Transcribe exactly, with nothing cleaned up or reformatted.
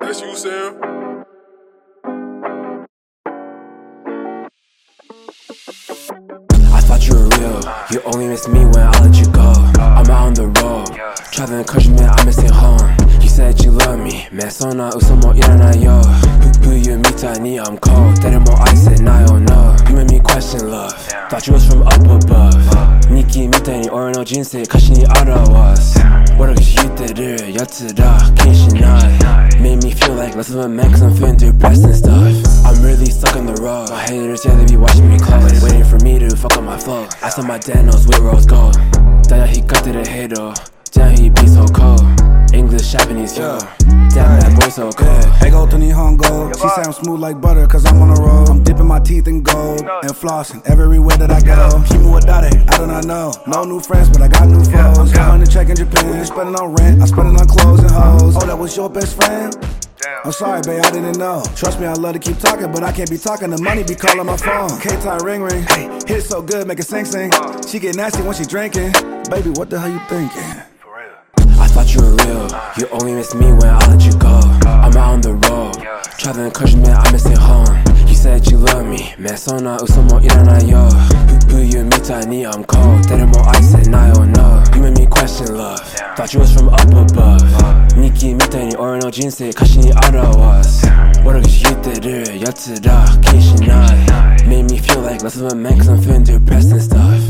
That's you, Sam. I thought you were real. You only miss me when I let you go. I'm out on the road, traveling country, man, I'm missing home. You said you love me, man, 소나 웃어모 일어나요. Who you 밑아니, I'm cold. 때려 뭐 ice and I don't know. You made me question love. Thought you was from up above. 니키 밑아니 오르노 진세 가시니 알아왔어. 모르겠지 이때를 엿들어 can't deny. Made me feel like less of a man cause I'm feeling depressed and stuff. I'm really stuck on the road. My haters, yeah, they be watching me close, waiting for me to fuck up my flow. I saw my dad knows with rose gold. Damn, he cut to the hater. Damn, he be so cold. English, Japanese, yo. Damn, that boy so cold. Hey, go to Nihongo. She sounds smooth like butter cause I'm on the road. I'm dipping my teeth in gold and flossing everywhere that I go. Kimu Wadare, I do not know. No new friends, but I got new foes. Going to check in Japan, spending on rent. I spend it on clothes and hoes. Oh, that was your best friend? I'm sorry, babe, I didn't know. Trust me, I love to keep talking, but I can't be talking. The money be calling my phone. K-Tie ring ring, hey, hit so good, make it sing sing. She get nasty when she drinking. Baby, what the hell you thinking? I thought you were real. You only miss me when I let you go. I'm out on the road, traveling country, man, I'm missing home. You said you love me, man, 소나 웃어모 일어나요. Who you 밑아니, I'm cold. 때려 뭐 ice and I don't know. You made me question love. Thought you was from up above. 니키 밑아니 오르노 진세 가시니 알아왔어. 모르겠지 이때를 엿들어 can't deny. Made me feel like less of a man cause I'm feeling depressed and stuff.